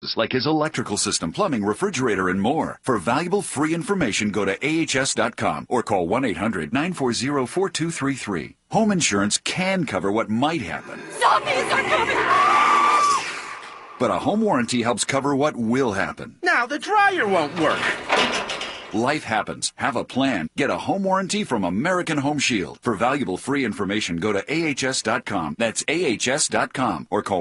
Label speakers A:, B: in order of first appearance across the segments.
A: like his electrical system, plumbing, refrigerator, and more. For valuable free information, go to ahs.com or call 1-800-940-4233. Home insurance can cover what might happen.
B: Zombies are coming!
A: But a home warranty helps cover what will happen.
C: Now the dryer won't work.
A: Life happens. Have a plan. Get a home warranty from American Home Shield. For valuable free information, go to ahs.com. That's ahs.com. Or call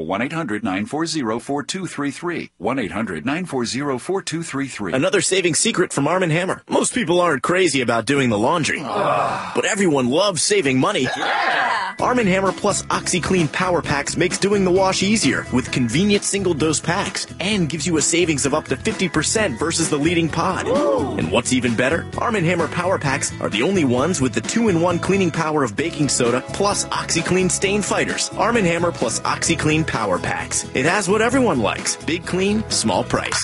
A: 1-800-940-4233. 1-800-940-4233.
D: Another saving secret from Arm & Hammer. Most people aren't crazy about doing the laundry. But everyone loves saving money.
B: Yeah.
D: Arm & Hammer Plus OxiClean Power Packs makes doing the wash easier with convenient single-dose packs and gives you a savings of up to 50% versus the leading pod.
B: Ooh.
D: And what's even better? Arm & Hammer Power Packs are the only ones with the 2-in-1 cleaning power of baking soda plus OxiClean Stain Fighters. Arm & Hammer plus OxiClean Power Packs. It has what everyone likes. Big clean, small price.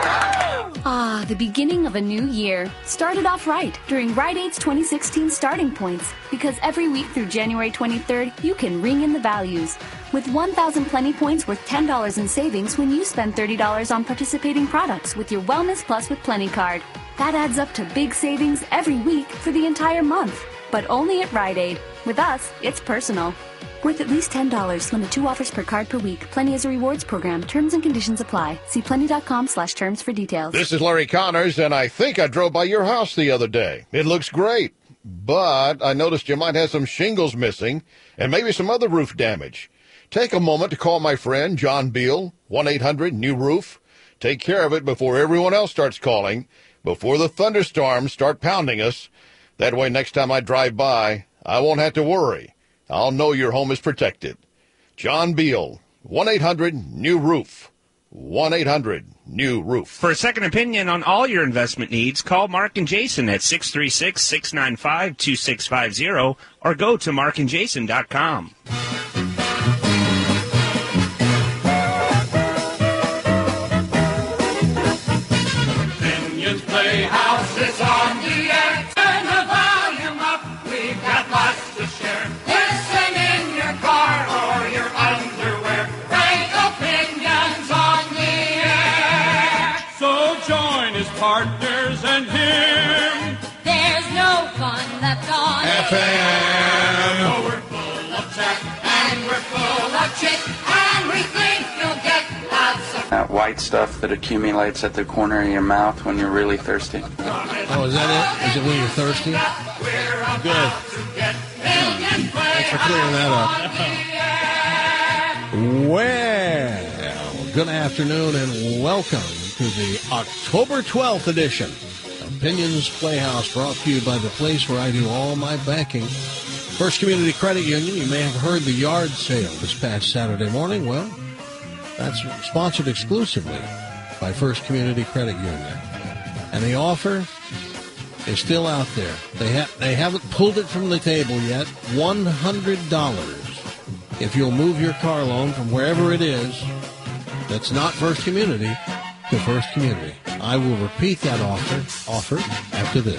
E: Ah, the beginning of a new year. Started off right during Rite Aid's 2016 Starting Points. Because every week through January 23rd, you can ring in the values. With 1,000 Plenty Points worth $10 in savings when you spend $30 on participating products with your Wellness Plus with Plenty card. That adds up to big savings every week for the entire month. But only at Rite Aid. With us, it's personal. Worth at least $10. Limit 2 offers per card per week. Plenty is a rewards program. Terms and conditions apply. See plenty.com/terms for details.
F: This is Larry Connors, and I think I drove by your house the other day. It looks great, but I noticed you might have some shingles missing and maybe some other roof damage. Take a moment to call my friend John Beal, 1-800-NEW-ROOF. Take care of it before everyone else starts calling, before the thunderstorms start pounding us. That way, next time I drive by, I won't have to worry. I'll know your home is protected. John Beal, 1-800-NEW-ROOF. 1-800-NEW-ROOF.
C: For a second opinion on all your investment needs, call Mark and Jason at 636-695-2650 or go to markandjason.com.
B: Opinions Playhouse is on the air. Turn the volume up. We've got lots to share. Listen in your car or your underwear. Frank Opinions on the air. So join his partners and him.
G: There's no fun left on
B: FM. Oh, we're full of chat and we're full of chit and we think you'll get lots of
H: that white stuff that accumulates at the corner of your mouth when you're really thirsty.
I: Oh, is that it? Is it when you're thirsty? Good. Thanks for clearing that up. Well, good afternoon and welcome to the October 12th edition of Opinions Playhouse, brought to you by the place where I do all my banking. First Community Credit Union. You may have heard the yard sale this past Saturday morning. Well, that's sponsored exclusively by First Community Credit Union. And the offer is still out there. They haven't pulled it from the table yet. $100 if you'll move your car loan from wherever it is that's not First Community to First Community. I will repeat that offer after this.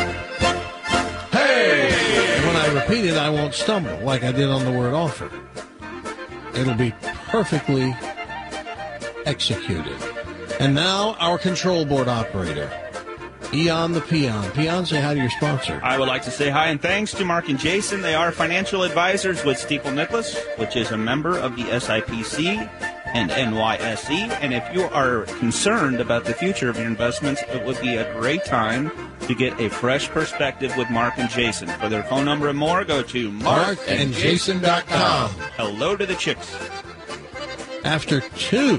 I: Hey! And when I repeat it, I won't stumble like I did on the word offer. It'll be perfectly executed. And now, our control board operator, Eon the Peon. Peon, say hi to your sponsor.
C: I would like to say hi and thanks to Mark and Jason. They are financial advisors with Stifel Nicholas, which is a member of the SIPC and NYSE. And if you are concerned about the future of your investments, it would be a great time to get a fresh perspective with Mark and Jason. For their phone number and more, go to
I: markandjason.com.
C: Hello to the chicks.
I: After two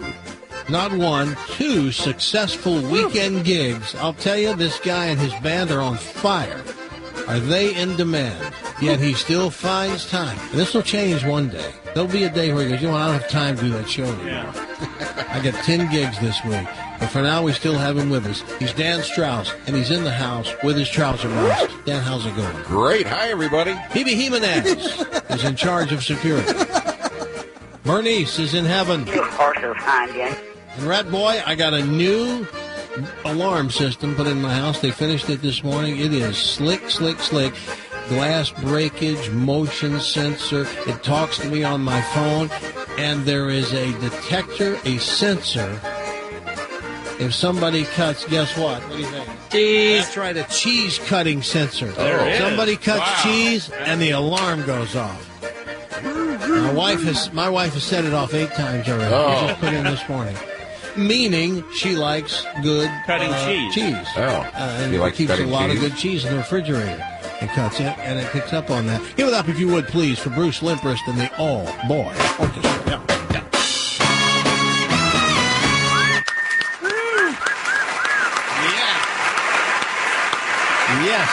I: successful weekend gigs, I'll tell you, this guy and his band are on fire. Are they in demand? Yet he still finds time. And this will change one day. There'll be a day where he goes, I don't have time to do that show anymore. Yeah. I got 10 gigs this week. But for now, we still have him with us. He's Dan Strauss, and he's in the house with his trouser mouse. Dan, how's it going?
J: Great. Hi, everybody.
I: Hebe Jimenez is in charge of security. Bernice is in heaven.
K: You, of course, will find you.
I: And Rat Boy, I got a new alarm system put in my house. They finished it this morning. It is slick, slick, slick. Glass breakage, motion sensor. It talks to me on my phone. And there is a detector, a sensor If somebody cuts, guess what? What do you think?
C: Cheese.
I: That's right, a cheese cutting sensor.
C: There it is.
I: Somebody cuts
C: Wow.
I: cheese, and the alarm goes off. My wife has set it off 8 times already. We just put it in this morning. Meaning she likes good
C: Cutting cheese.
I: And
J: You like
I: keeps a
J: cutting
I: lot
J: cheese?
I: of good cheese in the refrigerator. And cuts it, and it picks up on that. Give it up, if you would, please, for Bruce Limprist and the All Boy Orchestra. Yeah. Yes.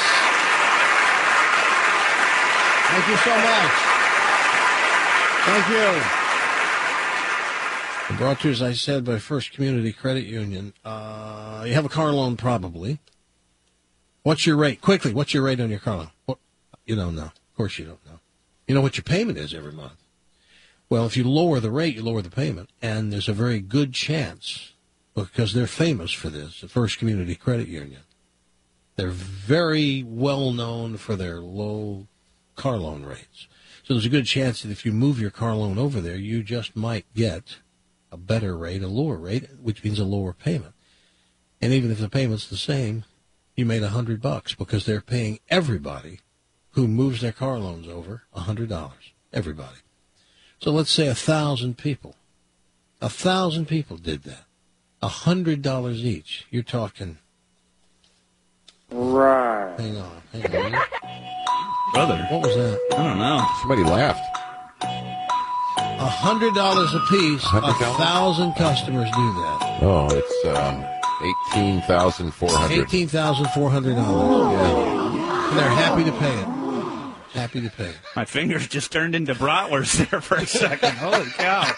I: Thank you so much. Thank you. Brought to you, as I said, by First Community Credit Union. You have a car loan, probably. What's your rate? Quickly, what's your rate on your car loan? What? You don't know. Of course you don't know. You know what your payment is every month. Well, if you lower the rate, you lower the payment. And there's a very good chance, because they're famous for this, the First Community Credit Union. They're very well known for their low car loan rates. So there's a good chance that if you move your car loan over there, you just might get a better rate, a lower rate, which means a lower payment. And even if the payment's the same, you made $100 because they're paying everybody who moves their car loans over $100. Everybody. So let's say 1,000 people. 1,000 people did that. $100 each. You're talking.
J: Right.
I: Hang on.
C: Brother.
I: What was that?
C: I don't know.
J: Somebody laughed.
I: $100 a piece. 1,000 customers do that.
J: Oh, it's $18,400.
I: $18,400. Yeah. And they're happy to pay it. Happy to pay it.
C: My fingers just turned into bratwurst there for a second. Holy cow.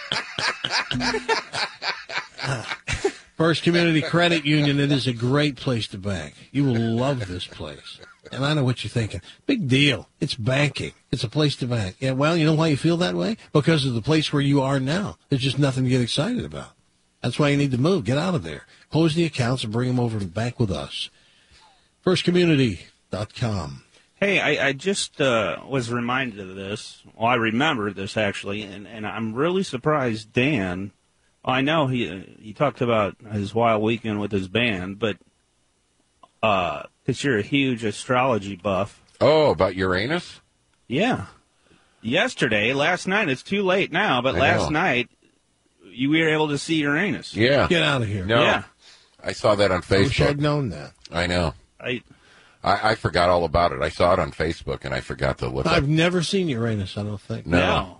I: First Community Credit Union, it is a great place to bank. You will love this place. And I know what you're thinking. Big deal. It's banking. It's a place to bank. Yeah, well, you know why you feel that way? Because of the place where you are now. There's just nothing to get excited about. That's why you need to move. Get out of there. Close the accounts and bring them over to bank with us. FirstCommunity.com.
C: Hey, I just was reminded of this. Well, I remember this, actually, and I'm really surprised Dan, I know he talked about his wild weekend with his band, but because you're a huge astrology buff.
J: Oh, about Uranus?
C: Yeah. Last night, it's too late now, but last night, you were able to see Uranus.
J: Yeah.
I: Get out of here.
J: No.
C: Yeah.
J: I saw that on Facebook.
I: I wish I'd known that.
J: I know.
C: I
J: forgot all about it. I saw it on Facebook, and I forgot to look up.
I: I've never seen Uranus, I don't think.
J: No.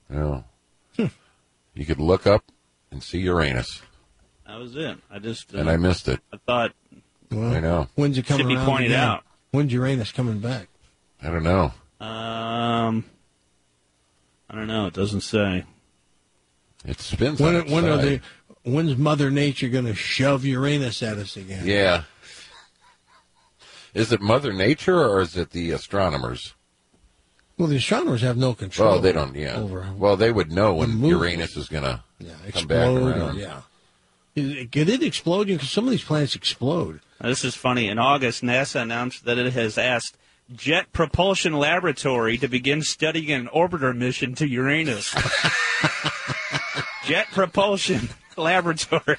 J: You could look up and see Uranus.
C: That was it. I just...
J: and I missed it.
C: I thought...
I: Well,
J: I know.
I: When's it coming
C: Should be
I: around
C: pointed
I: again?
C: out.
I: When's Uranus coming back?
J: I don't know.
C: I don't know. It doesn't say.
J: It spins on its side.
I: When's Mother Nature going to shove Uranus at us again?
J: Yeah. Is it Mother Nature or is it the astronomers?
I: Well, the astronomers have no control.
J: Well, they don't, well, they would know when Uranus is going to come back around.
I: Yeah. Could it explode? Because some of these planets explode.
C: This is funny. In August, NASA announced that it has asked Jet Propulsion Laboratory to begin studying an orbiter mission to Uranus. Jet Propulsion Laboratory.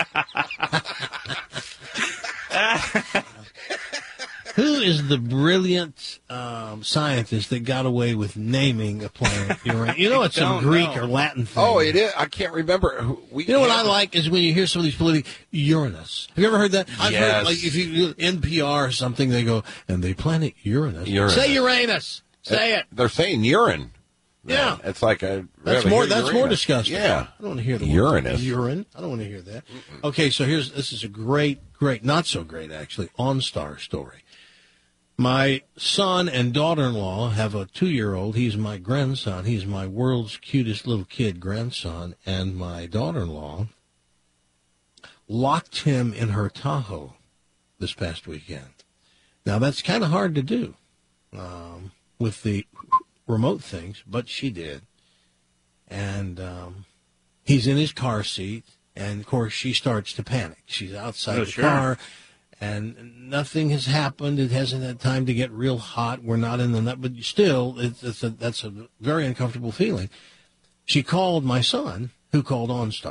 I: Who is the brilliant scientist that got away with naming a planet Uranus? You know, it's some Greek or Latin thing.
J: Oh, it is. I can't remember.
I: You know what I like is when you hear some of these political Uranus. Have you ever heard that? I've heard, like, if you NPR or something, they go, and the planet Uranus. Say Uranus. Say it.
J: They're saying urine.
I: Yeah.
J: It's like a...
I: That's more disgusting.
J: Yeah.
I: I don't want to hear the
J: Uranus.
I: word urine. I don't want to hear that. Okay, so this is a great, not so great, actually, OnStar story. My son and daughter-in-law have a 2-year-old. He's my grandson. He's my world's cutest little kid grandson. And my daughter-in-law locked him in her Tahoe this past weekend. Now, that's kind of hard to do with the remote things, but she did. And he's in his car seat, and, of course, she starts to panic. She's outside the car. And nothing has happened. It hasn't had time to get real hot. We're not in the nut, but still, that's a very uncomfortable feeling. She called my son, who called OnStar,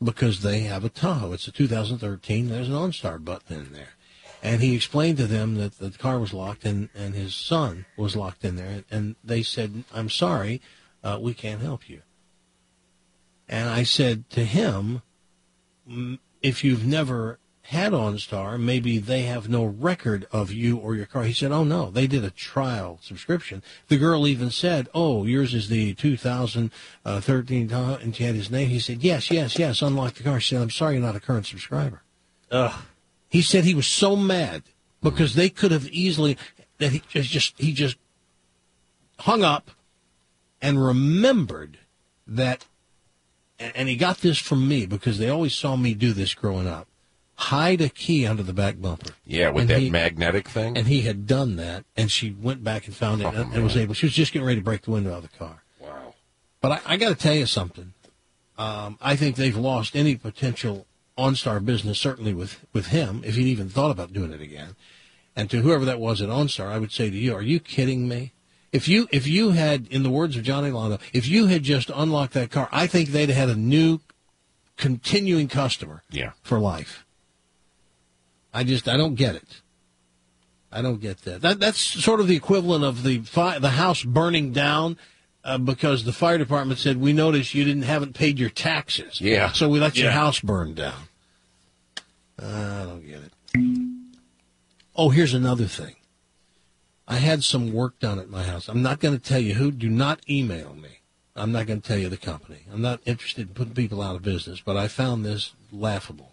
I: because they have a Tahoe. It's a 2013. There's an OnStar button in there. And he explained to them that the car was locked and his son was locked in there. And they said, I'm sorry, we can't help you. And I said to him, if you've never had OnStar, maybe they have no record of you or your car. He said, oh, no, they did a trial subscription. The girl even said, oh, yours is the 2013 Tahoe, and she had his name. He said, yes, unlock the car. She said, I'm sorry, you're not a current subscriber.
C: Ugh.
I: He said he was so mad because they could have easily, that he just hung up and remembered that, and he got this from me because they always saw me do this growing up, hide a key under the back bumper.
J: Yeah, with that magnetic thing.
I: And he had done that, and she went back and found it and was able, she was just getting ready to break the window of the car.
J: Wow.
I: But I got to tell you something. I think they've lost any potential OnStar business, certainly with him, if he'd even thought about doing it again. And to whoever that was at OnStar, I would say to you, are you kidding me? If you had, in the words of Johnny Londo, if you had just unlocked that car, I think they'd have had a new continuing customer for life. I don't get it. I don't get that. That's sort of the equivalent of the house burning down because the fire department said, we noticed you haven't paid your taxes.
J: Yeah.
I: So we let your house burn down. I don't get it. Oh, here's another thing. I had some work done at my house. I'm not going to tell you who. Do not email me. I'm not going to tell you the company. I'm not interested in putting people out of business, but I found this laughable.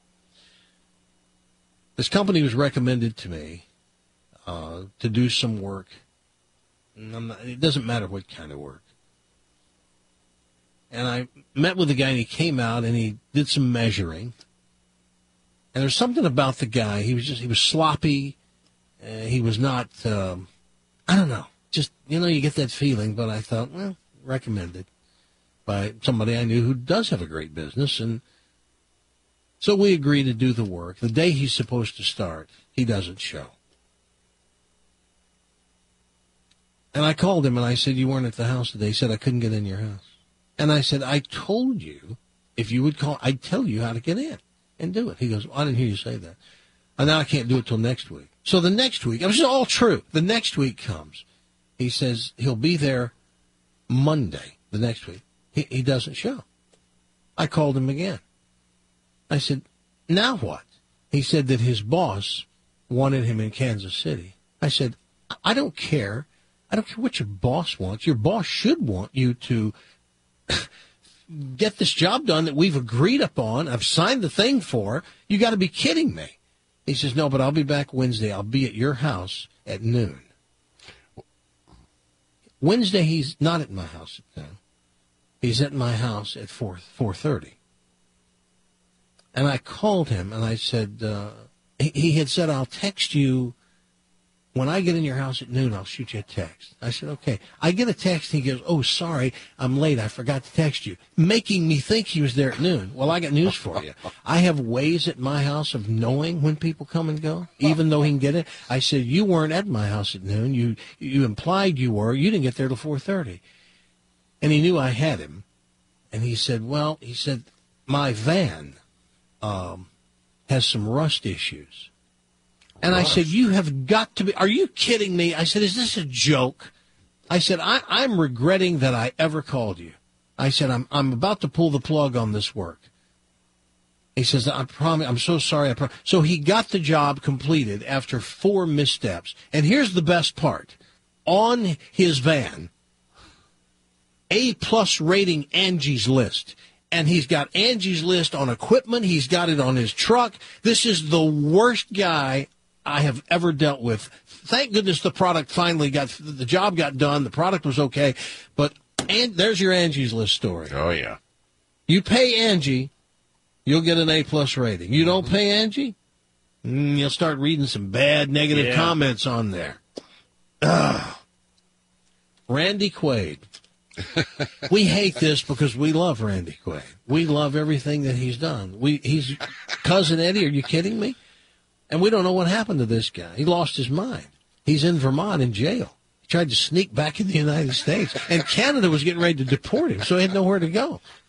I: This company was recommended to me to do some work. It doesn't matter what kind of work. And I met with the guy, and he came out, and he did some measuring. And there's something about the guy. He was sloppy. He was not, I don't know. Just, you get that feeling. But I thought, well, recommended by somebody I knew who does have a great business. And so we agreed to do the work. The day he's supposed to start, he doesn't show. And I called him, and I said, you weren't at the house today. He said, I couldn't get in your house. And I said, I told you if you would call, I'd tell you how to get in and do it. He goes, well, I didn't hear you say that. And now I can't do it till next week. So the next week, it was all true. The next week comes. He says he'll be there Monday, the next week. He doesn't show. I called him again. I said, now what? He said that his boss wanted him in Kansas City. I said, I don't care. I don't care what your boss wants. Your boss should want you to get this job done that we've agreed upon. I've signed the thing for. You got to be kidding me. He says, no, but I'll be back Wednesday. I'll be at your house at noon. Wednesday, he's not at my house at noon. He's at my house at 4:30. And I called him, and I said, he had said, I'll text you. When I get in your house at noon, I'll shoot you a text. I said, okay. I get a text, and he goes, oh, sorry, I'm late. I forgot to text you, making me think he was there at noon. Well, I got news for you. I have ways at my house of knowing when people come and go, even though he can get in. I said, you weren't at my house at noon. You implied you were. You didn't get there till 4:30. And he knew I had him. And he said, my van has some rust issues. And I said, you have got to be, are you kidding me? I said, is this a joke? I said, I'm regretting that I ever called you. I said, I'm about to pull the plug on this work. He says, I promise, I'm so sorry. So he got the job completed after 4 missteps. And here's the best part. On his van, A+ rating Angie's List. And he's got Angie's List on equipment. He's got it on his truck. This is the worst guy I have ever dealt with. Thank goodness the product finally the job got done. The product was okay. But there's your Angie's List story.
J: Oh, yeah.
I: You pay Angie, you'll get an A+ rating. You don't pay Angie, you'll start reading some bad negative comments on there. Randy Quaid. We hate this because we love Randy Quaid. We love everything that he's done. He's Cousin Eddie, are you kidding me? And we don't know what happened to this guy. He lost his mind. He's in Vermont in jail. He tried to sneak back in the United States. And Canada was getting ready to deport him, so he had nowhere to go.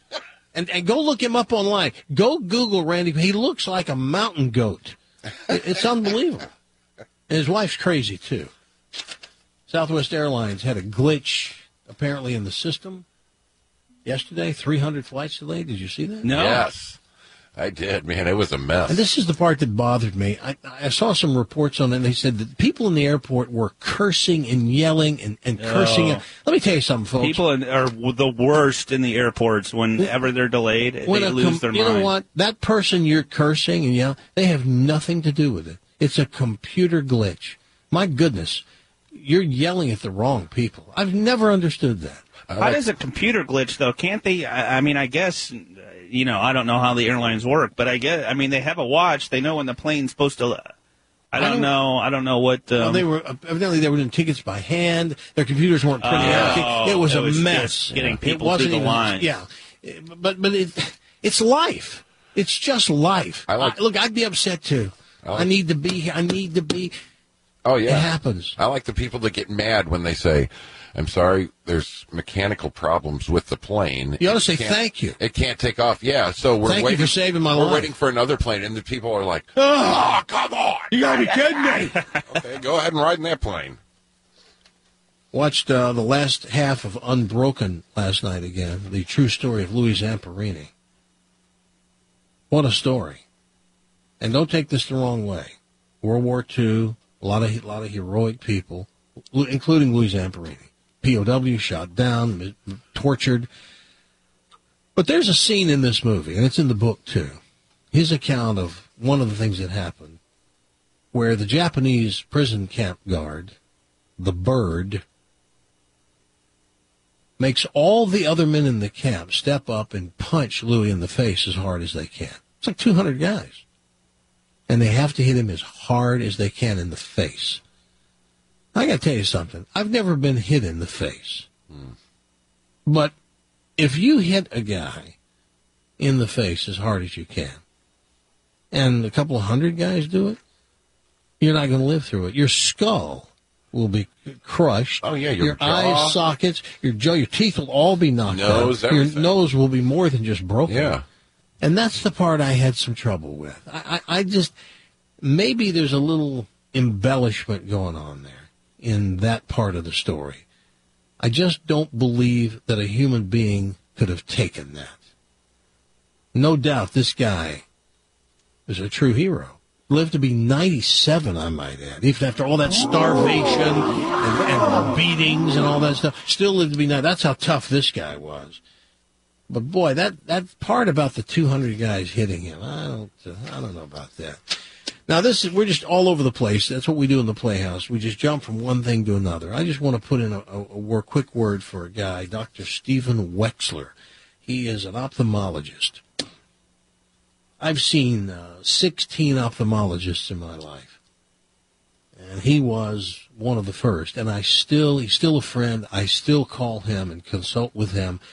I: And go look him up online. Go Google Randy. He looks like a mountain goat. It's unbelievable. And his wife's crazy, too. Southwest Airlines had a glitch, apparently, in the system. Yesterday, 300 flights delayed. Did you see that?
C: No.
J: Yes, I did, man. It was a mess.
I: And this is the part that bothered me. I saw some reports on it, and they said that people in the airport were cursing and yelling and cursing. Let me tell you something, folks.
C: People are the worst in the airports whenever they're delayed. They lose their mind.
I: You know what? That person you're cursing and yelling, they have nothing to do with it. It's a computer glitch. My goodness, you're yelling at the wrong people. I've never understood that.
C: How does a computer glitch, though? Can't they? I mean, I guess, I don't know how the airlines work, but they have a watch. They know when the plane's supposed to. I don't know what.
I: Well, they were evidently they were doing tickets by hand. Their computers weren't printing out. It was a mess.
C: Getting people through the line.
I: Yeah, but it's life. It's just life. Look, I'd be upset too. I need to be here. I need to be.
J: Oh yeah,
I: it happens.
J: I like the people that get mad when they say, "I'm sorry, there's mechanical problems with the plane."
I: You ought to say thank you.
J: It can't take off. Yeah, so we're
I: waiting. Thank you for saving my life.
J: We're waiting for another plane, and the people are like, "Oh, come on!
I: You gotta be kidding me!"
J: Okay, go ahead and ride in that plane.
I: Watched the last half of Unbroken last night again. The true story of Louis Zamperini. What a story! And don't take this the wrong way. World War II, a lot of heroic people, including Louis Zamperini. POW, shot down, tortured. But there's a scene in this movie, and it's in the book too. His account of one of the things that happened, where the Japanese prison camp guard, the Bird, makes all the other men in the camp step up and punch Louis in the face as hard as they can. It's like 200 guys. And they have to hit him as hard as they can in the face. I got to tell you something. I've never been hit in the face. But if you hit a guy in the face as hard as you can, and a couple of hundred guys do it, you're not going to live through it. Your skull will be crushed.
J: Oh, yeah,
I: your eye sockets, your jaw, your teeth will all be knocked out. Your nose will be more than just broken.
J: Yeah.
I: And that's the part I had some trouble with. I just, maybe there's a little embellishment going on there in that part of the story. I just don't believe that a human being could have taken that. No doubt this guy is a true hero. Lived to be 97, I might add. Even after all that starvation and beatings and all that stuff, still lived to be 90. That's how tough this guy was. But boy, that part about the 200 guys hitting him, I don't know about that. Now we're just all over the place. That's what we do in the Playhouse. We just jump from one thing to another. I just want to put in a quick word for a guy, Dr. Stephen Wexler. He is an ophthalmologist. I've seen 16 ophthalmologists in my life, and he was one of the first. And he's still a friend. I still call him and consult with him.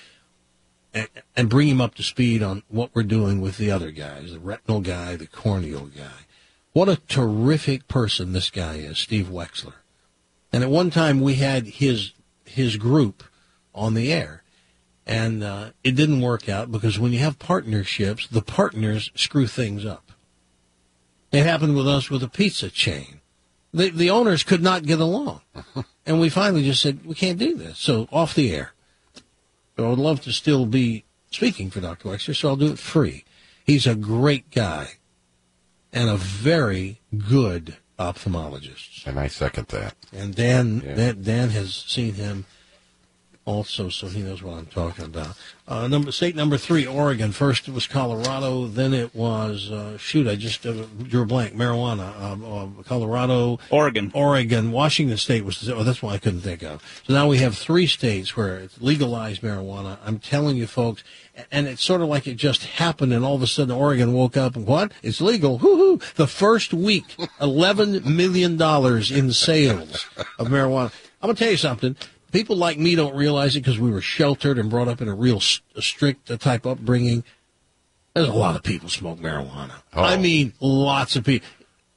I: And bring him up to speed on what we're doing with the other guys, the retinal guy, the corneal guy. What a terrific person this guy is, Steve Wexler. And at one time we had his group on the air, and it didn't work out because when you have partnerships, the partners screw things up. It happened with us with a pizza chain. The owners could not get along, and we finally just said, we can't do this, so off the air. I would love to still be speaking for Dr. Wexler, so I'll do it free. He's a great guy and a very good ophthalmologist.
J: And I second that.
I: And Dan has seen him also, so he knows what I'm talking about. State number 3, Oregon. First it was Colorado, then it was, I just drew a blank, marijuana. Colorado. Oregon. Washington State that's one I couldn't think of. So now we have 3 states where it's legalized marijuana. I'm telling you, folks, and it's sort of like it just happened, and all of a sudden Oregon woke up and what? It's legal. Woo-hoo! The first week, $11 million in sales of marijuana. I'm going to tell you something. People like me don't realize it because we were sheltered and brought up in a real strict type upbringing. There's a lot of people smoke marijuana. Oh. I mean, lots of people.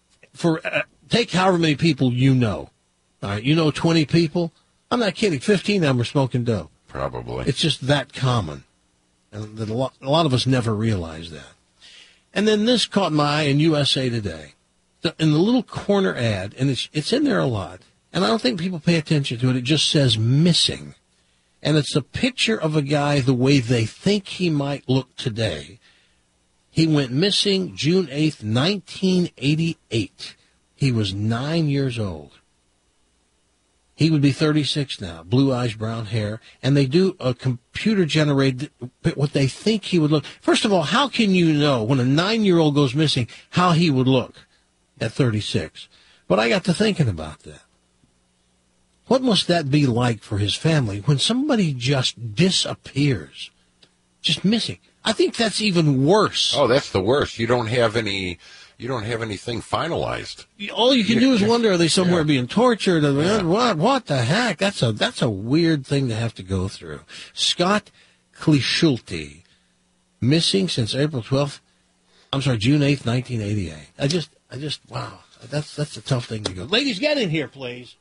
I: Take however many people you know. All right, 20 people? I'm not kidding. 15 of them are smoking dope.
J: Probably.
I: It's just that common. And that a lot of us never realize that. And then this caught my eye in USA Today. In the little corner ad, and it's in there a lot, and I don't think people pay attention to it. It just says missing. And it's a picture of a guy the way they think he might look today. He went missing June 8th, 1988. He was 9 years old. He would be 36 now, blue eyes, brown hair, and they do a computer-generated what they think he would look. First of all, how can you know when a 9-year-old goes missing how he would look at 36? But I got to thinking about that. What must that be like for his family when somebody just disappears, just missing? I think that's even worse.
J: Oh, that's the worst. You don't have anything finalized.
I: All you can do is wonder, are they somewhere being tortured? What the heck? That's a weird thing to have to go through. Scott Clischulte, missing since June 8th, 1988. I just, wow. That's a tough thing to go. Ladies, get in here, please.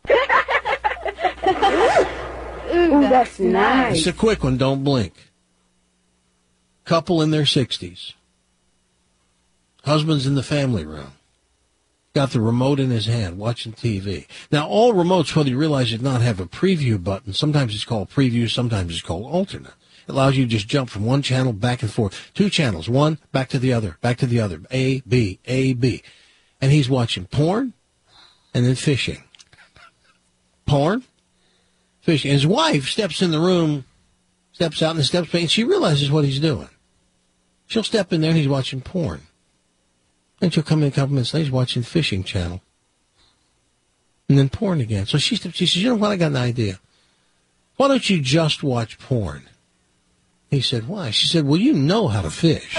K: Ooh, that's nice.
I: It's a quick one. Don't blink. Couple in their 60s. Husband's in the family room. Got the remote in his hand, watching TV. Now, all remotes, whether you realize it or not, have a preview button. Sometimes it's called preview, sometimes it's called alternate. It allows you to just jump from one channel back and forth. 2 channels, one, back to the other, A, B, A, B. And he's watching porn and then fishing. Porn, fishing. His wife steps in the room, steps out in the steps, and she realizes what he's doing. She'll step in there and he's watching porn. And she'll come in a couple minutes later, he's watching Fishing Channel. And then porn again. So she says, you know what, I got an idea. Why don't you just watch porn? He said, why? She said, well, you know how to fish.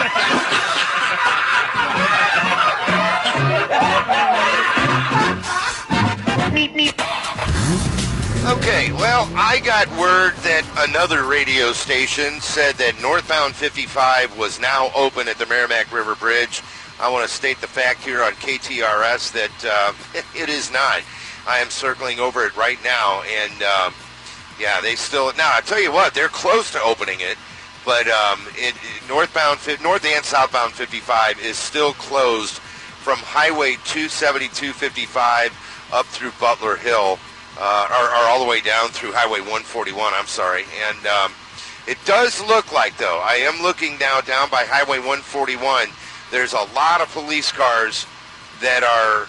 L: Okay, well, I got word that another radio station said that northbound 55 was now open at the Merrimack River Bridge. I want to state the fact here on KTRS that it is not. I am circling over it right now, and they still. Now I tell you what, they're close to opening it, but north and southbound 55 is still closed from Highway 272-55 up through Butler Hill, or all the way down through Highway 141. I'm sorry, and it does look like, though, I am looking now down by Highway 141. There's a lot of police cars that are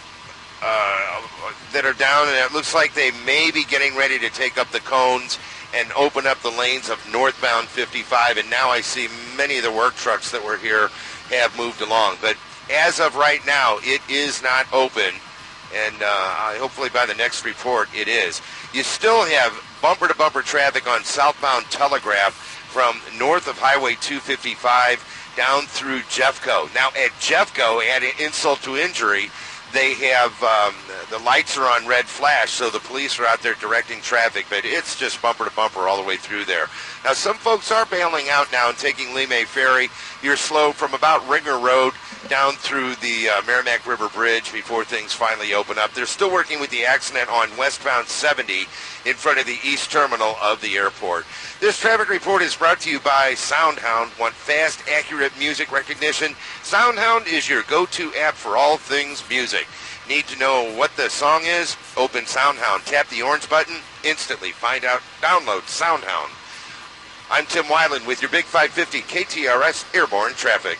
L: down, and it looks like they may be getting ready to take up the cones and open up the lanes of northbound 55. And now I see many of the work trucks that were here have moved along. But as of right now, it is not open, and hopefully by the next report it is. You still have bumper-to-bumper traffic on southbound Telegraph from north of Highway 255 down through Jeffco. Now, at Jeffco, add insult to injury, they have the lights are on red flash, so the police are out there directing traffic, but it's just bumper to bumper all the way through there. Now, some folks are bailing out now and taking Lee May Ferry. You're slow from about Ringer Road down through the Merrimack River Bridge before things finally open up. They're still working with the accident on westbound 70 in front of the east terminal of the airport. This traffic report is brought to you by SoundHound. Want fast, accurate music recognition? SoundHound is your go-to app for all things music. Need to know what the song is? Open SoundHound. Tap the orange button. Instantly find out. Download SoundHound. I'm Tim Weiland with your Big 550 KTRS Airborne Traffic.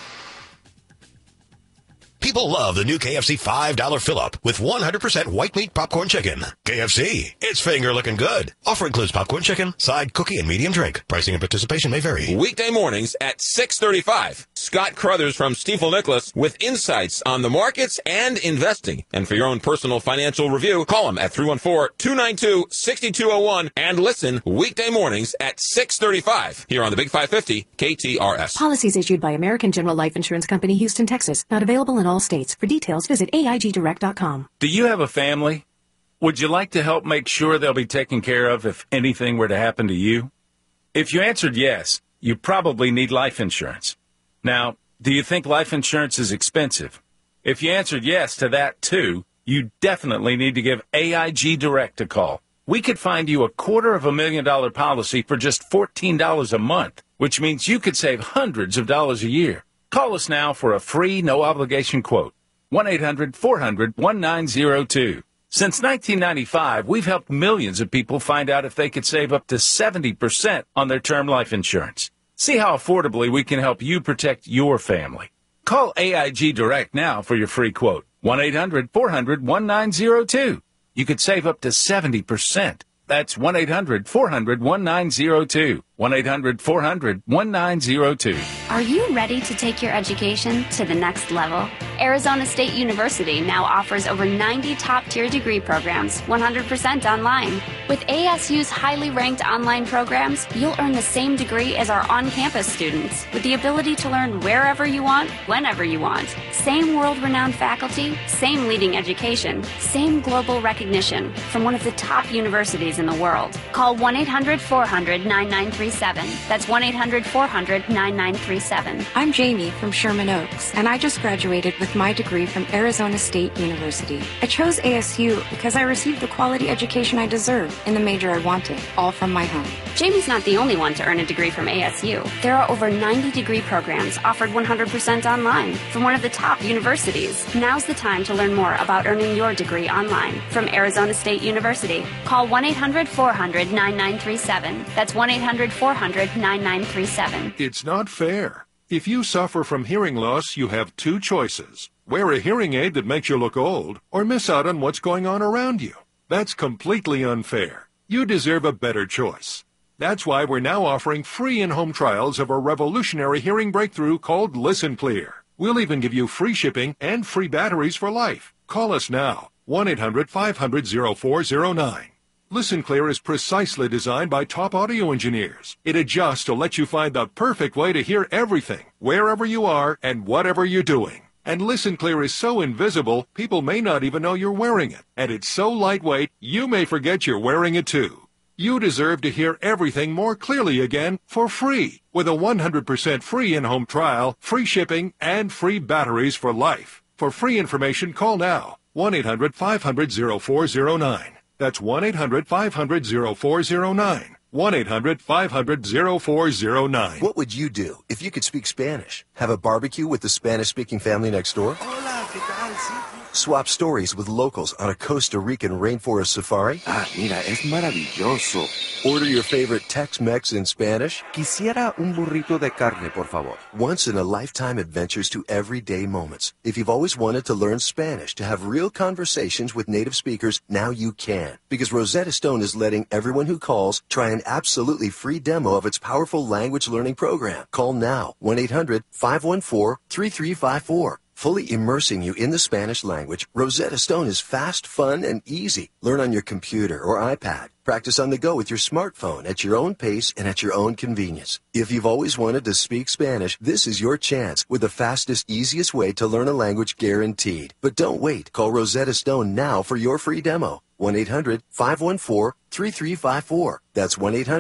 M: People love the new KFC $5 fill-up with 100% white meat popcorn chicken. KFC, it's finger looking good. Offer includes popcorn chicken, side, cookie, and medium drink. Pricing and participation may vary.
N: Weekday mornings at 6:35. Scott Crothers from Stifel Nicholas with insights on the markets and investing. And for your own personal financial review, call him at 314-292-6201 and listen weekday mornings at 6:35 here on the Big 550 KTRS.
O: Policies issued by American General Life Insurance Company, Houston, Texas. Not available in all states. For details, visit AIGdirect.com.
P: Do you have a family? Would you like to help make sure they'll be taken care of if anything were to happen to you? If you answered yes, you probably need life insurance. Now, do you think life insurance is expensive? If you answered yes to that too, you definitely need to give AIG Direct a call. We could find you a $250,000 policy for just $14 a month, which means you could save hundreds of dollars a year. Call us now for a free, no-obligation quote. 1-800-400-1902. Since 1995, we've helped millions of people find out if they could save up to 70% on their term life insurance. See how affordably we can help you protect your family. Call AIG Direct now for your free quote. 1-800-400-1902. You could save up to 70%. That's 1-800-400-1902. 1-800-400-1902.
E: Are you ready to take your education to the next level? Arizona State University now offers over 90 top-tier degree programs, 100% online. With ASU's highly ranked online programs, you'll earn the same degree as our on-campus students, with the ability to learn wherever you want, whenever you want. Same world-renowned faculty, same leading education, same global recognition from one of the top universities in the world. Call 1-800-400-9937. That's 1-800-400-9937.
O: I'm Jamie from Sherman Oaks, and I just graduated with my degree from Arizona State University. I chose ASU because I received the quality education I deserve in the major I wanted, all from my home.
E: Jamie's not the only one to earn a degree from ASU. There are over 90 degree programs offered 100% online from one of the top universities. Now's the time to learn more about earning your degree online from Arizona State University. Call 1-800-400-9937. That's 1-800-400-9937.
Q: It's not fair. If you suffer from hearing loss, you have two choices. Wear a hearing aid that makes you look old, or miss out on what's going on around you. That's completely unfair. You deserve a better choice. That's why we're now offering free in-home trials of a revolutionary hearing breakthrough called Listen Clear. We'll even give you free shipping and free batteries for life. Call us now, 1-800-500-0409. Listen Clear is precisely designed by top audio engineers. It adjusts to let you find the perfect way to hear everything, wherever you are and whatever you're doing. And Listen Clear is so invisible, people may not even know you're wearing it. And it's so lightweight, you may forget you're wearing it too. You deserve to hear everything more clearly again for free, with a 100% free in-home trial, free shipping, and free batteries for life. For free information, call now, 1-800-500-0409. That's 1-800-500-0409. 1-800-500-0409.
R: What would you do if you could speak Spanish? Have a barbecue with the Spanish-speaking family next door?
S: Hola, ¿qué tal? Sí.
R: Swap stories with locals on a Costa Rican rainforest safari?
S: Ah, mira, es maravilloso.
R: Order your favorite Tex-Mex in Spanish?
S: Quisiera un burrito de carne, por favor.
R: Once-in-a-lifetime adventures to everyday moments. If you've always wanted to learn Spanish, to have real conversations with native speakers, now you can. Because Rosetta Stone is letting everyone who calls try an absolutely free demo of its powerful language learning program. Call now, 1-800-514-3354. Fully immersing you in the Spanish language, Rosetta Stone is fast, fun, and easy. Learn on your computer or iPad. Practice on the go with your smartphone at your own pace and at your own convenience. If you've always wanted to speak Spanish, this is your chance with the fastest, easiest way to learn a language guaranteed. But don't wait. Call Rosetta Stone now for your free demo. 1-800-514-3354. That's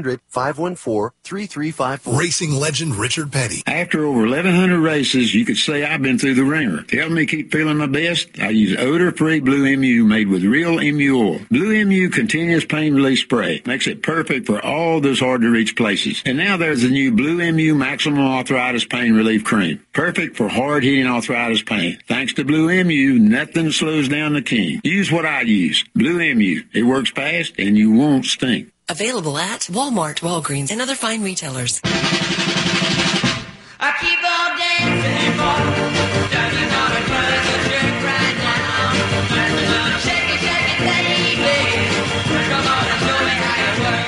R: 1-800-514-3354.
M: Racing legend Richard Petty.
T: After over 1,100 races, you could say I've been through the ringer. To help me keep feeling my best, I use odor-free Blue MU made with real MU oil. Blue MU Continuous Pain Relief Spray makes it perfect for all those hard-to-reach places. And now there's the new Blue MU Maximum Arthritis Pain Relief Cream. Perfect for hard-hitting arthritis pain. Thanks to Blue MU, nothing slows down the king. Use what I use. Blue MU. It works fast and you won't stink.
U: Available at Walmart, Walgreens, and other fine retailers.
B: I keep on dancing for dancing on a crazy trick right now. Shake it, baby. Come on and show me how you work.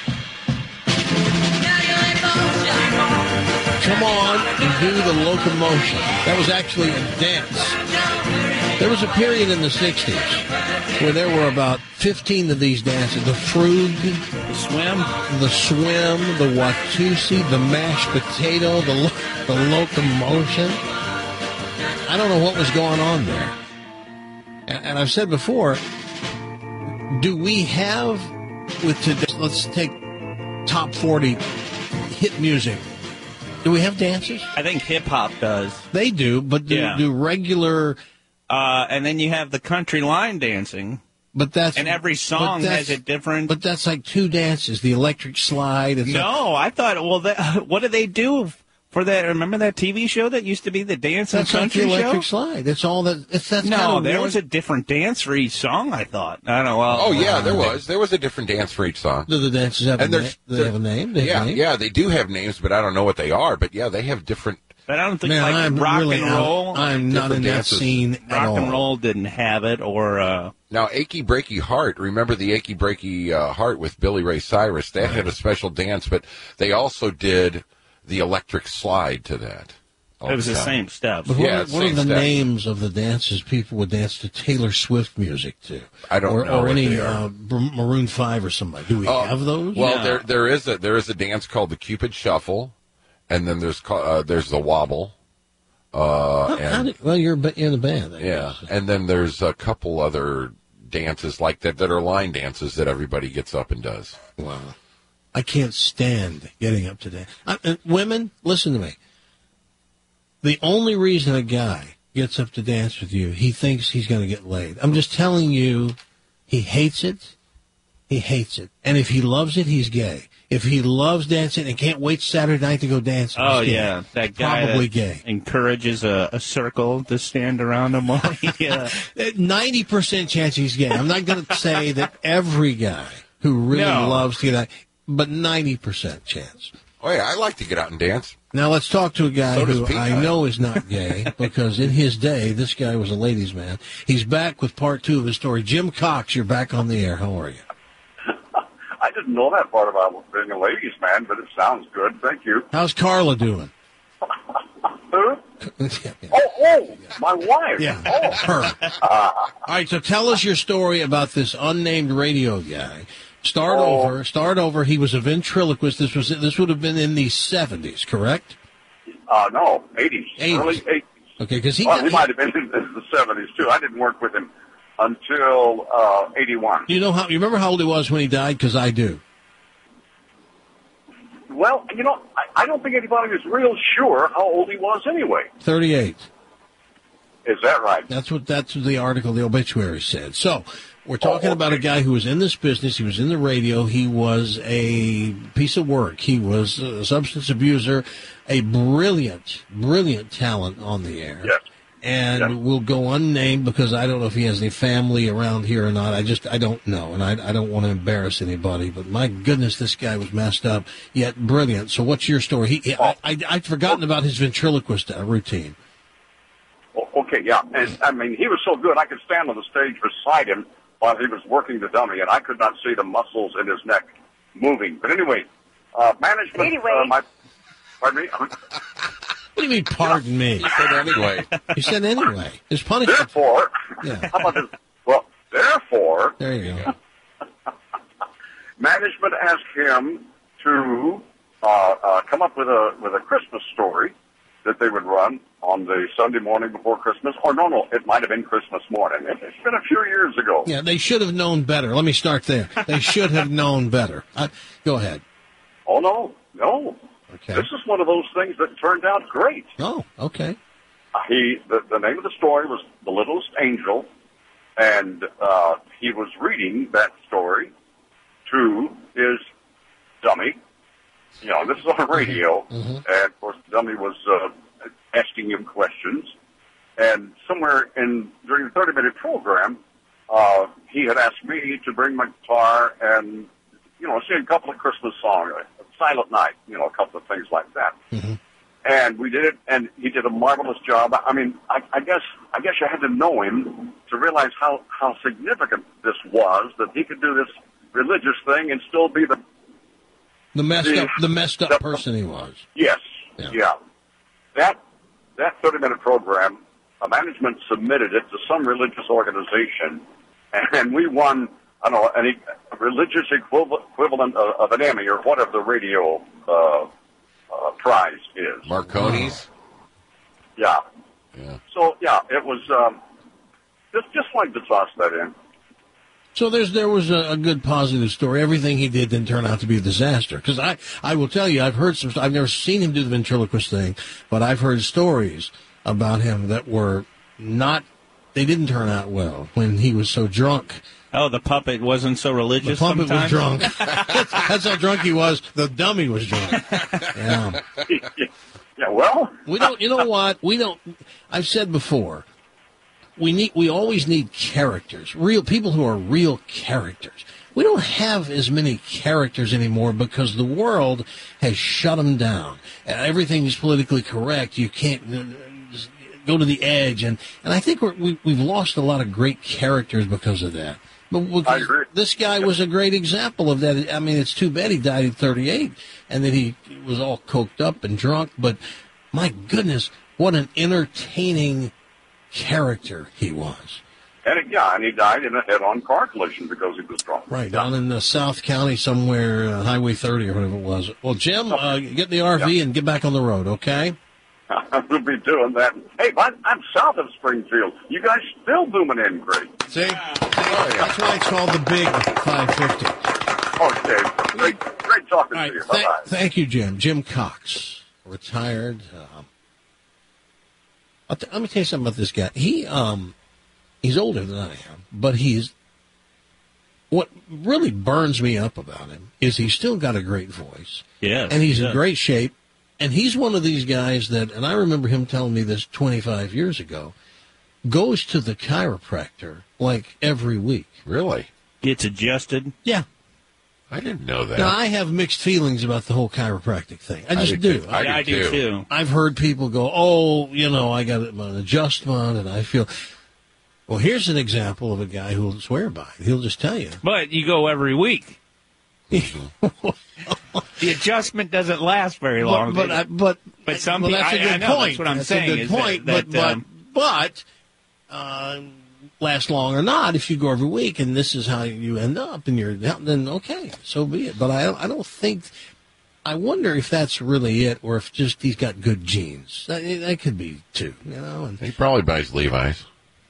B: Now you're in motion.
I: Come on and do the locomotion. That was actually a dance. There was a period in the 60s where there were about 15 of these dances. The Frug,
C: the swim,
I: the Watusi, the mashed potato, the locomotion. I don't know what was going on there. And I've said before, do we have, with today, let's take top 40 hit music, do we have dances?
C: I think hip-hop does.
I: They do, but do regular...
C: and then you have the country line dancing.
I: But that's
C: and every song has a different.
I: But that's like two dances. The electric slide.
C: I thought. Well, what do they do for that? Remember that TV show that used to be the dance and country
I: show? That's like the electric
C: show?
I: slide. That's all that. That's
C: no, there was a different dance for each song. I thought. I don't know. Well,
J: there was. There was a different dance for each song.
I: Do the dances have a name? Do they have a name?
J: Yeah, they do have names, but I don't know what they are. But yeah, they have different.
C: But I don't think rock and roll.
I: I'm not in that scene at all.
C: Rock and roll didn't have it, or
J: now Achy Breaky Heart. Remember the Achy Breaky Heart with Billy Ray Cyrus? That had a special dance, but they also did the electric slide to that.
C: It was the same steps.
I: But what are the names of the dances people would dance to Taylor Swift music to?
J: I don't know.
I: Or any Maroon 5 or somebody. Do we have those?
J: Well, there is a dance called the Cupid Shuffle. And then there's the wobble.
I: You're in the band.
J: Yeah, and then there's a couple other dances like that are line dances that everybody gets up and does.
I: Wow. I can't stand getting up to dance. Women, listen to me. The only reason a guy gets up to dance with you, he thinks he's going to get laid. I'm just telling you, he hates it. He hates it. And if he loves it, he's gay. If he loves dancing and can't wait Saturday night to go dancing,
C: oh yeah, that guy
I: probably
C: that
I: gay.
C: Encourages a circle to stand around him.
I: 90% chance he's gay. I'm not going to say that every guy who really loves to get out, but 90% chance.
J: Oh yeah, I like to get out and dance.
I: Now let's talk to a guy who
J: Pete
I: I know is not gay because in his day, this guy was a ladies' man. He's back with part 2 of his story. Jim Cox, you're back on the air. How are you?
A: I didn't know that part about being a ladies' man, but it sounds good. Thank you.
I: How's Carla doing?
A: Who? Oh, my wife.
I: Yeah,
A: oh.
I: her. All right, so tell us your story about this unnamed radio guy. Start over. He was a ventriloquist. This would have been in the 70s, correct?
A: No, 80s. Early 80s.
I: Okay, because
A: he might have been in the 70s too. I didn't work with him until 81.
I: You remember how old he was when he died? Because I do.
A: Well, I don't think anybody was real sure how old he was anyway.
I: 38.
A: Is that right?
I: That's what the article, the obituary said. So we're talking about a guy who was in this business. He was in the radio. He was a piece of work. He was a substance abuser, a brilliant talent on the air.
A: Yes.
I: And will go unnamed because I don't know if he has any family around here or not. I don't know, and I don't want to embarrass anybody. But my goodness, this guy was messed up, yet brilliant. So what's your story? I'd forgotten about his ventriloquist routine.
A: Okay, yeah. And, I mean, he was so good, I could stand on the stage beside him while he was working the dummy, and I could not see the muscles in his neck moving. But anyway, management... Pardon me?
I: What do you mean, pardon me?
J: You said anyway.
I: You said anyway. There's punishment.
A: Therefore,
I: yeah.
A: How about this? Well, therefore...
I: There you go.
A: Management asked him to come up with a Christmas story that they would run on the Sunday morning before Christmas. Or no, it might have been Christmas morning. It's been a few years ago.
I: Yeah, they should have known better. Let me start there. They should have known better. Go ahead.
A: Oh, no.
I: Okay.
A: This is one of those things that turned out great.
I: Oh, okay.
A: The name of the story was The Littlest Angel, and he was reading that story to his dummy. This is on radio, and of course the dummy was asking him questions. And somewhere during the 30-minute program, he had asked me to bring my guitar and sing a couple of Christmas songs, Silent Night, a couple of things like that.
I: Mm-hmm.
A: And we did it, and he did a marvelous job. I mean, I guess you had to know him to realize how significant this was, that he could do this religious thing and still be
I: the messed up person he was.
A: Yes, yeah. That 30-minute program, management submitted it to some religious organization, and we won, I don't know, a religious equivalent of an Emmy or whatever the radio prize is.
J: Marconi's?
A: Yeah. So, it was just like to toss that in.
I: So there was a good positive story. Everything he did didn't turn out to be a disaster. Because I will tell you, I've never seen him do the ventriloquist thing, but I've heard stories about him that were not they didn't turn out well when he was so drunk.
C: Oh, the puppet wasn't so religious.
I: The puppet
C: sometimes?
I: was drunk. That's how drunk he was. The dummy was drunk. Yeah.
A: Yeah, well,
I: We don't. You know what? We don't. I've said before. We always need characters, real people who are real characters. We don't have as many characters anymore because the world has shut them down. Everything is politically correct. You can't go to the edge, and I think we've lost a lot of great characters because of that. But
A: I agree.
I: This guy was a great example of that. I mean, it's too bad he died at 38 and that he was all coked up and drunk. But my goodness, what an entertaining character he was.
A: And he died in a head-on car collision because he was drunk.
I: Right, down in the South County somewhere, Highway 30 or whatever it was. Well, Jim, get in the RV and get back on the road, okay?
A: We'll be doing that. Hey, I'm south of Springfield. You guys still booming in great.
I: See? That's why it's called the Big 550.
A: Okay, great talking to you. Bye-bye.
I: Thank you, Jim. Jim Cox, retired. Let me tell you something about this guy. He's older than I am, but what really burns me up about him is he's still got a great voice.
C: Yeah.
I: And he's in great shape. And he's one of these guys that, and I remember him telling me this 25 years ago, goes to the chiropractor like every week.
J: Really?
C: Gets adjusted?
I: Yeah.
J: I didn't know that.
I: Now, I have mixed feelings about the whole chiropractic thing. I just do.
J: I do too.
I: I've heard people go, I got an adjustment, and I feel... Well, here's an example of a guy who'll swear by it. He'll just tell you.
C: But you go every week. The adjustment doesn't last very long.
I: But
C: some
I: well,
C: people,
I: that's a good
C: I know,
I: point.
C: that's what I'm
I: that's
C: saying.
I: a good point. But last long or not, if you go every week and this is how you end up, and then okay, so be it. But I don't think. I wonder if that's really it, or if just he's got good genes. That could be too. And
J: he probably buys Levi's.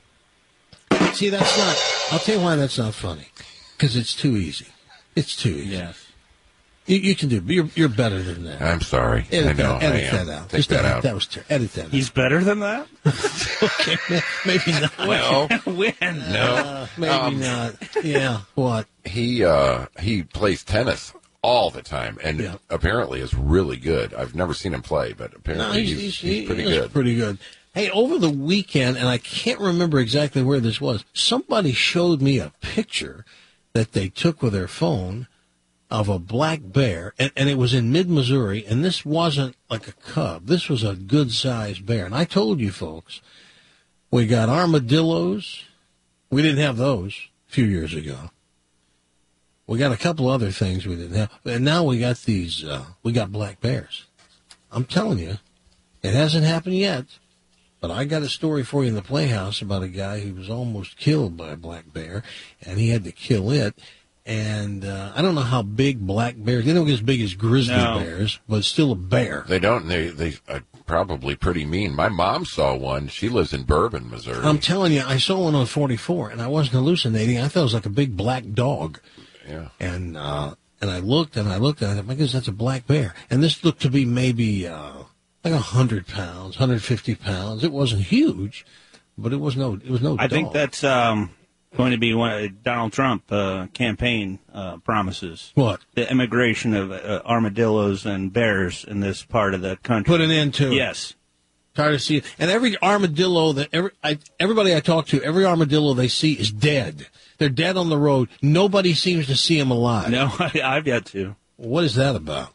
I: See, that's not. I'll tell you why that's not funny. Because it's too easy. It's too easy.
C: Yes.
I: You can do it, but you're better than that.
J: I'm sorry.
I: Edit
J: I know.
I: Edit
J: I am.
I: that out.
J: Take
I: Just
J: that out.
I: That was terrible. Edit that out.
C: He's better than that?
I: Okay, maybe not.
J: No.
C: When?
J: No.
I: Maybe not. Yeah. What?
J: He plays tennis all the time, and apparently is really good. I've never seen him play, but apparently he's pretty good.
I: Pretty good. Hey, over the weekend, and I can't remember exactly where this was, somebody showed me a picture that they took with their phone of a black bear, and it was in mid-Missouri, and this wasn't like a cub. This was a good-sized bear. And I told you folks, we got armadillos. We didn't have those a few years ago. We got a couple other things we didn't have. And now we got these, we got black bears. I'm telling you, it hasn't happened yet. But I got a story for you in the Playhouse about a guy who was almost killed by a black bear, and he had to kill it. And I don't know how big black bears, they don't get as big as grizzly bears, but still a bear.
J: They don't. They are probably pretty mean. My mom saw one. She lives in Bourbon, Missouri.
I: I'm telling you, I saw one on 44, and I wasn't hallucinating. I thought it was like a big black dog.
J: Yeah.
I: And I looked, and I thought, my goodness, that's a black bear. And this looked to be maybe... like 100 pounds, 150 pounds. It wasn't huge, but it was no dog.
C: I think that's going to be one of Donald Trump campaign promises.
I: What?
C: The immigration of armadillos and bears in this part of the country.
I: Put an end to it.
C: Yes.
I: Tired of seeing. And every armadillo everybody I talk to, every armadillo they see is dead. They're dead on the road. Nobody seems to see them alive.
C: No, I've yet to.
I: What is that about?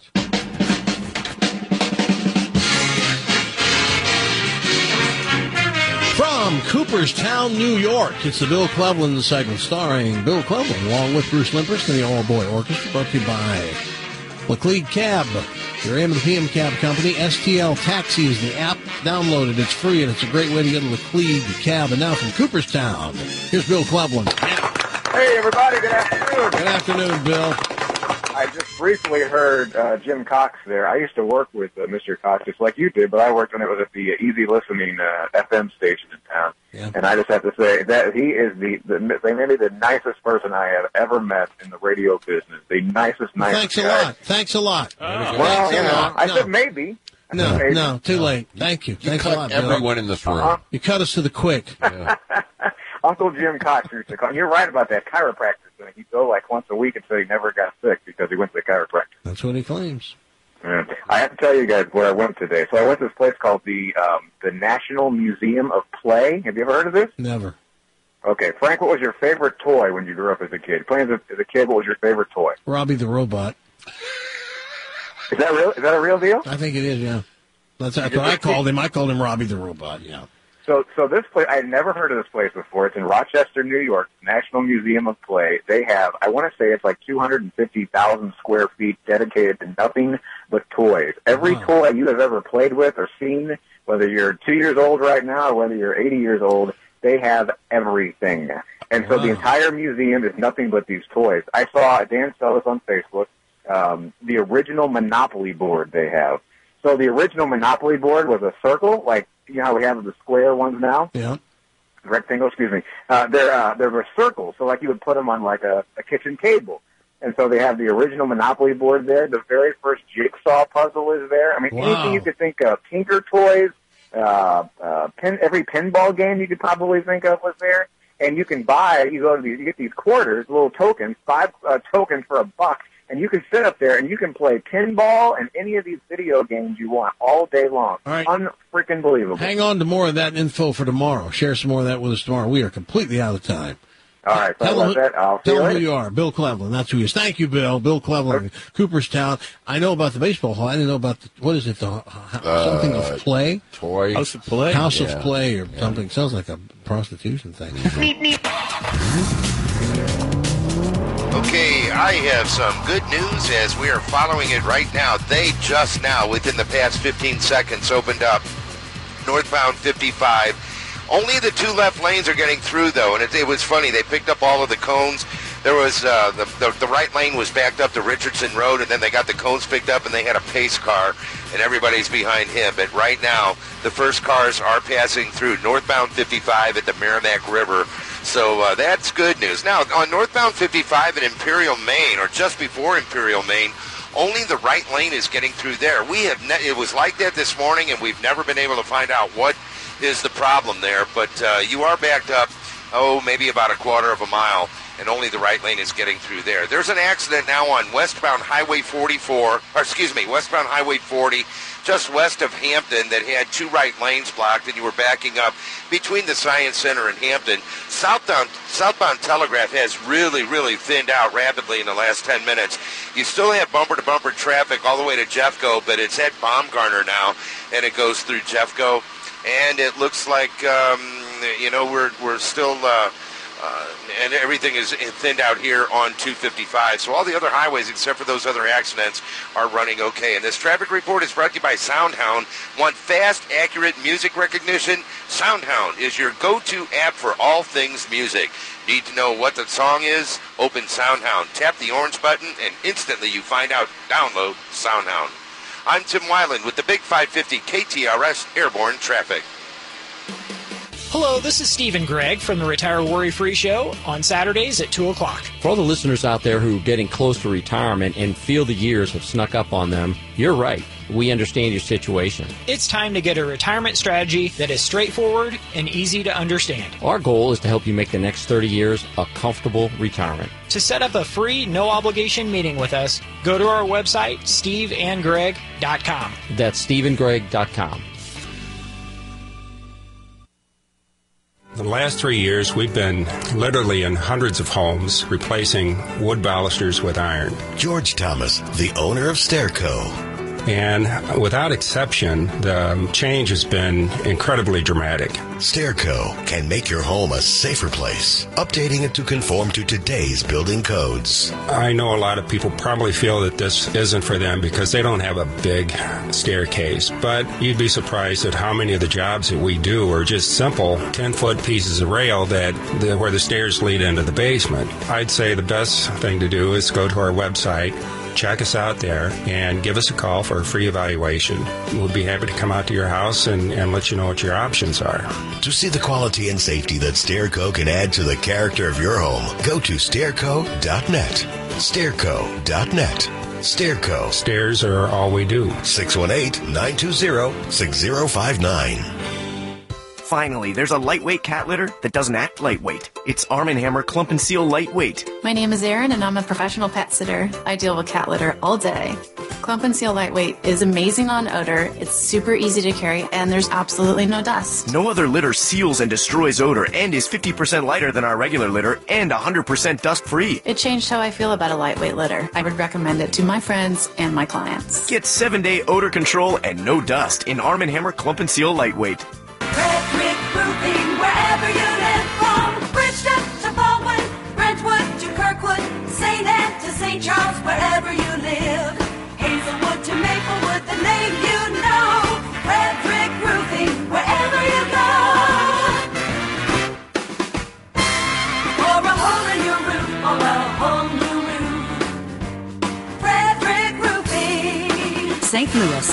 I: From Cooperstown, New York, it's the Bill Cleveland segment starring Bill Cleveland along with Bruce Limpers and the All Boy Orchestra, brought to you by Laclede Cab, your AM and PM cab company. STL Taxi is the app. Download it. It's free, and it's a great way to get to Laclede Cab. And now from Cooperstown, here's Bill Cleveland.
D: Hey, everybody. Good afternoon.
I: Good afternoon, Bill.
D: I just briefly heard Jim Cox there. I used to work with Mr. Cox just like you did, but I worked when it was at the Easy Listening FM station in town. Yeah. And I just have to say that he is maybe the nicest person I have ever met in the radio business. The nicest guy.
I: Thanks a lot.
D: Well, you know, I said maybe.
I: No, too late. Thank you. Thanks a lot, Bill.
J: Everyone in this room.
I: You cut us to the quick.
D: Yeah. Uncle Jim Cox used to call. You're right about that chiropractor thing. He'd go like once a week until he never got sick because he went to the chiropractor.
I: That's what he claims.
D: I have to tell you guys where I went today. So I went to this place called the National Museum of Play. Have you ever heard of this?
I: Never.
D: Okay, Frank, what was your favorite toy when you grew up as a kid? Playing as a kid, what was your favorite toy?
I: Robbie the Robot.
D: Is that real? Is that a real deal?
I: I think it is, yeah. That's what I called him. I called him Robbie the Robot, yeah.
D: So this place, I had never heard of this place before. It's in Rochester, New York, National Museum of Play. They have, I want to say it's like 250,000 square feet dedicated to nothing but toys. Every toy you have ever played with or seen, whether you're 2 years old right now or whether you're 80 years old, they have everything. And so the entire museum is nothing but these toys. I saw Dan Sellis on Facebook, the original Monopoly board they have. So the original Monopoly board was a circle, like, you know how we have the square ones now?
I: Yeah.
D: Rectangle, excuse me. They were circles, so like you would put them on like a kitchen table. And so they have the original Monopoly board there. The very first jigsaw puzzle is there. I mean, anything you could think of. Tinker Toys, every pinball game you could probably think of was there. And you can buy, you get these quarters, little tokens, 5 tokens for $1. And you can sit up there and you can play pinball and any of these video games you want all day long.
I: All right.
D: Unfreaking believable.
I: Hang on to more of that info for tomorrow. Share some more of that with us tomorrow. We are completely out of time.
D: All right. Tell
I: them who you are. Bill Cleveland. That's who he is. Thank you, Bill. Bill Cleveland, Cooperstown. I know about the baseball hall. I didn't know about what is it? Something of play?
J: Toy.
C: House of Play.
I: House of Play or something. Sounds like a prostitution thing.
L: Okay, I have some good news as we are following it right now. They just now, within the past 15 seconds, opened up northbound 55. Only the 2 left lanes are getting through, though, and it was funny. They picked up all of the cones. There was the right lane was backed up to Richardson Road, and then they got the cones picked up, and they had a pace car, and everybody's behind him. But right now, the first cars are passing through northbound 55 at the Merrimack River. So that's good news. Now, on northbound 55 in Imperial, Maine, or just before Imperial, Maine, only the right lane is getting through there. It was like that this morning, and we've never been able to find out what is the problem there. But you are backed up, maybe about a quarter of a mile, and only the right lane is getting through there. There's an accident now on westbound Highway 40, just west of Hampton, that had 2 right lanes blocked, and you were backing up between the Science Center and Hampton. Southbound Telegraph has really, really thinned out rapidly in the last 10 minutes. You still have bumper-to-bumper traffic all the way to Jeffco, but it's at Baumgartner now, and it goes through Jeffco. And it looks like, we're still... and everything is thinned out here on 255. So all the other highways, except for those other accidents, are running okay. And this traffic report is brought to you by SoundHound. Want fast, accurate music recognition? SoundHound is your go-to app for all things music. Need to know what the song is? Open SoundHound. Tap the orange button, and instantly you find out. Download SoundHound. I'm Tim Weiland with the Big 550 KTRS Airborne Traffic.
F: Hello, this is Stephen Gregg from the Retire Worry Free Show on Saturdays at 2 o'clock.
V: For all the listeners out there who are getting close to retirement and feel the years have snuck up on them, you're right. We understand your situation.
F: It's time to get a retirement strategy that is straightforward and easy to understand.
V: Our goal is to help you make the next 30 years a comfortable retirement.
F: To set up a free, no-obligation meeting with us, go to our website, steveandgreg.com.
V: That's steveandgreg.com.
W: The last 3 years, we've been literally in hundreds of homes replacing wood balusters with iron.
M: George Thomas, the owner of Stairco.
W: And without exception, the change has been incredibly dramatic.
M: Stairco can make your home a safer place, updating it to conform to today's building codes.
W: I know a lot of people probably feel that this isn't for them because they don't have a big staircase, but you'd be surprised at how many of the jobs that we do are just simple 10-foot pieces of rail where the stairs lead into the basement. I'd say the best thing to do is go to our website, check us out there, and give us a call for a free evaluation. We'll be happy to come out to your house and let you know what your options are.
M: To see the quality and safety that Stairco can add to the character of your home, go to Stairco.net. Stairco.net. Stairco.
W: Stairs are all we do.
M: 618-920-6059.
G: Finally, there's a lightweight cat litter that doesn't act lightweight. It's Arm & Hammer Clump and Seal Lightweight.
H: My name is Erin, and I'm a professional pet sitter. I deal with cat litter all day. Clump and Seal Lightweight is amazing on odor, it's super easy to carry, and there's absolutely no dust.
G: No other litter seals and destroys odor and is 50% lighter than our regular litter and 100% dust-free.
H: It changed how I feel about a lightweight litter. I would recommend it to my friends and my clients.
G: Get 7-day odor control and no dust in Arm & Hammer Clump and Seal Lightweight.
B: Frederick Roofing, wherever you live, from Bridgeton to Baldwin, Brentwood to Kirkwood, St. Anne to St. Charles, wherever you live. Hazelwood to Maplewood, the name you know. Frederick Roofing, wherever you go. For a hole in your roof or a whole new roof. Frederick Roofing.
K: St. Louis,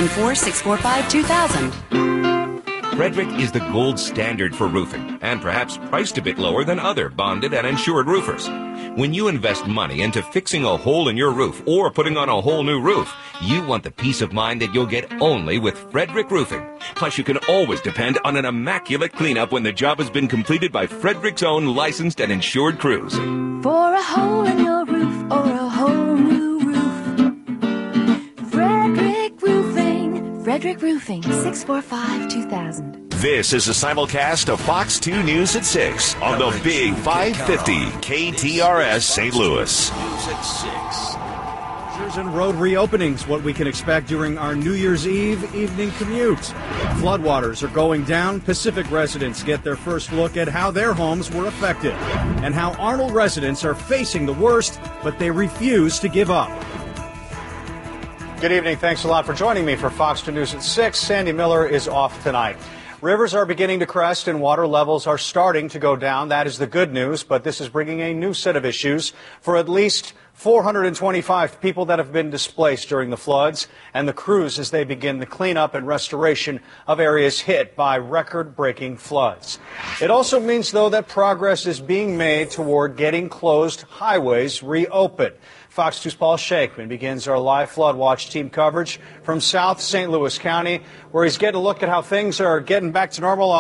K: 314-645-2000.
X: Frederick is the gold standard for roofing, and perhaps priced a bit lower than other bonded and insured roofers. When you invest money into fixing a hole in your roof or putting on a whole new roof, you want the peace of mind that you'll get only with Frederick Roofing. Plus, you can always depend on an immaculate cleanup when the job has been completed by Frederick's own licensed and insured crews.
B: For a hole in your roof or a whole new roof. Frederick Roofing. Frederick Roofing, 645-2000.
Y: This is a simulcast of Fox 2 News at 6 on the Big 550 KTRS St. Louis.
Z: News at 6. And road reopenings, what we can expect during our New Year's Eve evening commute. Floodwaters are going down. Pacific residents get their first look at how their homes were affected and how Arnold residents are facing the worst, but they refuse to give up. Good evening. Thanks a lot for joining me for Fox 2 News at 6. Sandy Miller is off tonight. Rivers are beginning to crest and water levels are starting to go down. That is the good news, but this is bringing a new set of issues for at least 425 people that have been displaced during the floods and the crews as they begin the cleanup and restoration of areas hit by record-breaking floods. It also means, though, that progress is being made toward getting closed highways reopened. Fox 2's Paul Shakeman begins our live Flood Watch team coverage from South St. Louis County, where he's getting a look at how things are getting back to normal.